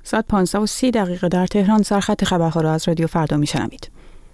ساعت 15:30 در تهران. سرخط خبرها را از رادیو فردا میشنوید.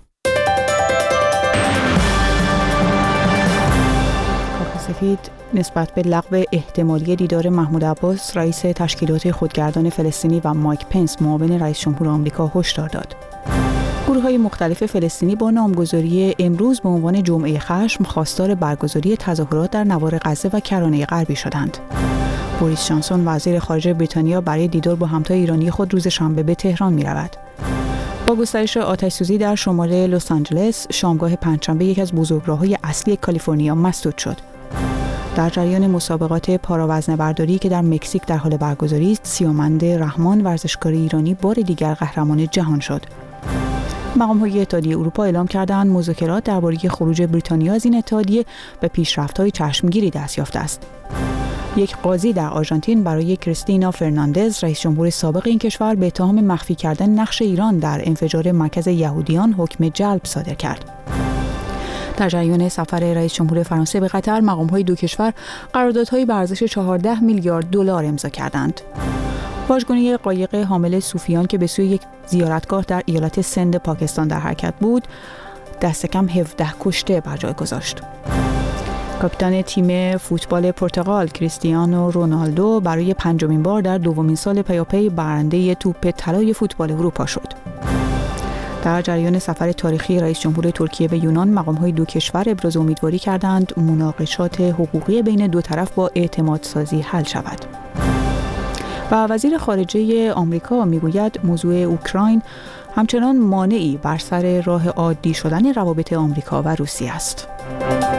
کاخ سفید نسبت به لغو احتمالی دیدار محمود عباس رئیس تشکیلات خودگردان فلسطینی و مایک پنس معاون رئیس جمهور آمریکا هشدار داد. گروه‌های مختلف فلسطینی با نامگذاری امروز به عنوان جمعه خشم خواستار برگزاری تظاهرات در نوار غزه و کرانه غربی شدند. بوریس جانسون وزیر خارجه بریتانیا برای دیدار با همتای ایرانی خود روز شنبه به تهران می‌رود. با گسترش آتش‌سوزی در شمال لس آنجلس، شامگاه پنجشنبه یک از بزرگراه‌های اصلی کالیفرنیا مسدود شد. در جریان مسابقات پاراوزنه‌برداری که در مکزیک در حال برگزاری است، سیامند رحمان ورزشکار ایرانی بار دیگر قهرمان جهان شد. مقام‌های اتحادیه اروپا اعلام کردند مذاکرات درباره خروج بریتانیا از این اتحادیه به پیشرفت‌های چشمگیری دست یافته است. یک قاضی در آرژانتین برای کریستینا فرناندز، رئیس جمهور سابق این کشور، به اتهام مخفی کردن نقش ایران در انفجار مرکز یهودیان حکم جلب صادر کرد. در جریان سفر رئیس جمهور فرانسه به قطر، مقام‌های دو کشور قراردادهای به ارزش 14 میلیارد دلار امضا کردند. واژگونی قایق حامل صوفیان که به سوی یک زیارتگاه در ایالت سند پاکستان در حرکت بود، دست کم 17 کشته بر جای گذاشت. کاپیتان تیم فوتبال پرتغال کریستیانو رونالدو برای پنجمین بار در دومین سال پیاپی برنده توپ طلای فوتبال اروپا شد. در جریان سفر تاریخی رئیس جمهور ترکیه به یونان، مقام‌های دو کشور ابراز امیدواری کردند مناقشات حقوقی بین دو طرف با اعتمادسازی حل شود. و وزیر خارجه آمریکا میگوید موضوع اوکراین همچنان مانعی بر سر راه عادی شدن روابط آمریکا و روسیه است.